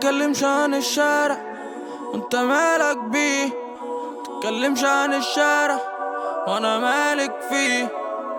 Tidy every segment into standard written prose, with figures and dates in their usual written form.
تتكلمش عن الشارع وانت مالك بيه، تتكلمش عن الشارع وانا مالك فيه.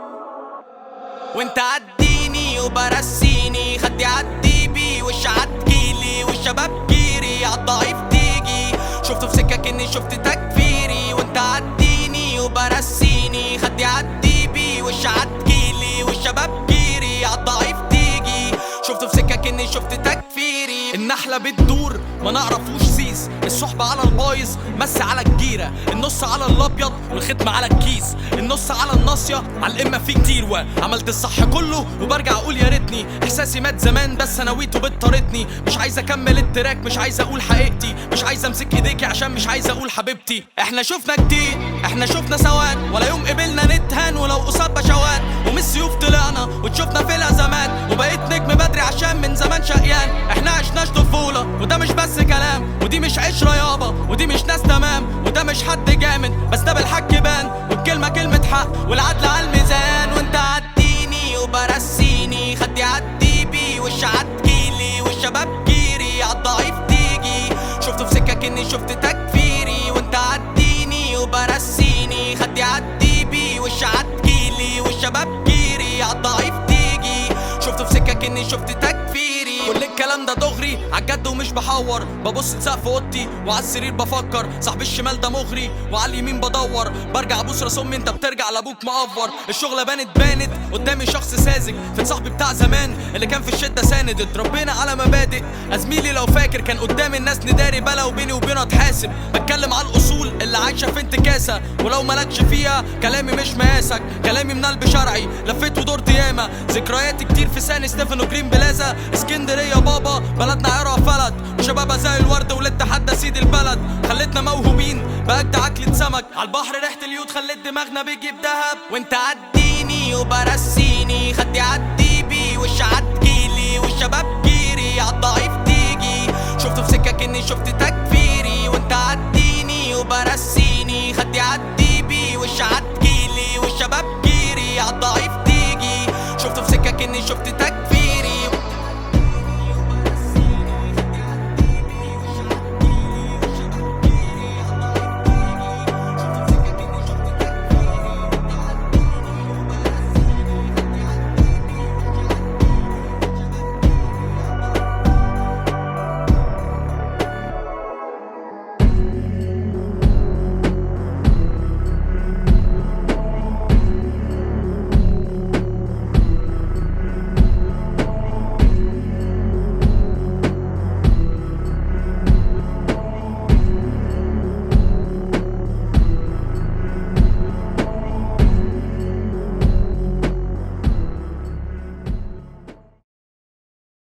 وانت عديني وبرسيني خدي عدي بي وش عتجيلي والشباب جيري عالضعيف تيجي. شفته في سكك اني شفت تكفيري. وانت عديني وبرسيني خدي عدي بي وش عتجيلي والشباب جيري عالضعيف تيجي. شفته في سكك اني شفت تكفيري. النحلة بتدور ما نعرفوش سيس، الصحبة على البايظ مس على الجيرة، النص على الابيض والختم على الكيس، النص على الناصية على الامة في كتير. وعملت الصح كله وبرجع اقول يا ريتني، احساسي مات زمان بس انا ويته بتطاردني. مش عايز اكمل التراك، مش عايز اقول حقيقتي، مش عايز امسك ايديكي عشان مش عايز اقول حبيبتي. احنا شفنا كتير، احنا شفنا سواد، ولا يوم قبلنا نتهان ولو قصاد بشوات. ومن السيوف طلعنا وتشوفنا في الازمات، وبقيت نجم بدري عشان من زمان شقيان. احنا عشناش طفولة وده مش بس كلام، ودي مش عشرة يابا ودي مش ناس تمام، وده مش حد جامد بس ده بالحق بان، والكلمة كلمة حق والعدل على الميزان. وانت عديني وبرسيني خدي عدي بي وش عتجيلي والشباب جيري عالضعيف تيجي. شفته في سكك اني شفت تكفيري. وانت عديني وبرسيني خدي عدي بي وش عتجيلي والشباب جيري عالضعيف تيجي. شفته في سكك اني شفت تكفيري. كل الكلام ده دغري عالجد ومش بحور، ببص لسقف اوضتي وعالسرير بفكر. صاحب الشمال ده مغري وعلى اليمين بدور، برجع ابوس راس امي انت بترجع لابوك مقفر. الشغله بانت قدامي شخص ساذج، فين صاحبي بتاع زمان اللي كان في الشده ساند. اتربينا على مبادئ زميلي لو فاكر، كان قدام الناس نداري بلا وبيني وبينه اتحاسب. بتكلم على الاصول اللي عايشه في انتكاسه، ولو مالكش فيها كلامي مش مقاسك. كلامي من قلب شرعي لفيت ودورت ياما، ذكرياتي كتير في سان ستيفانو جرين بلازا. اسكندريه بابا بلدنا عرا فلت، وشبابها زي الورد وللتحدى سيد البلد. خلتنا موهوبين بأجدع أكلة سمك، عالبحر ريحة اليود خلت دماغنا بيجيب دهب. وانت عديني وبرسيني خدي عدي بي وش عتجيلي والشباب جيري عالضعيف تيجي. شفته في سكك اني شفت تكفيري. وانت عديني وبرسيني خدي عدي بي وش عتجيلي والشباب جيري عالضعيف تيجي. شفته في سكك اني شفت